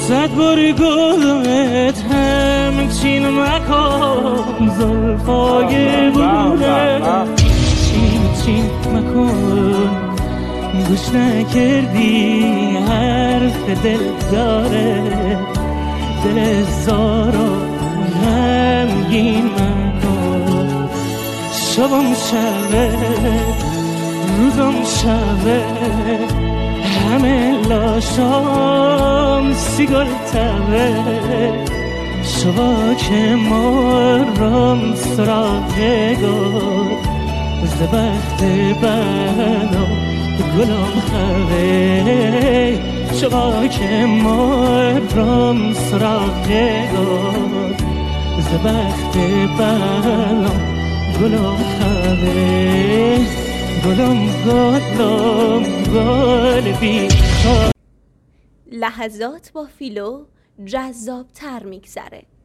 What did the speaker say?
صد باری گلمت همچین مکن زلفای بلونه چین مکن گوش نکردی حرف دل داره دل زارو غمگین مکن شبم شبه روزم شبه همه لاشام سیگل تبه شبا که مارم سراغ گل زبخت بنا گلم خوه شبا که مارم سراغ گل زبخت بنا گلم خوه گلم گل بی لحظات با فیلو جذاب تر میگذره.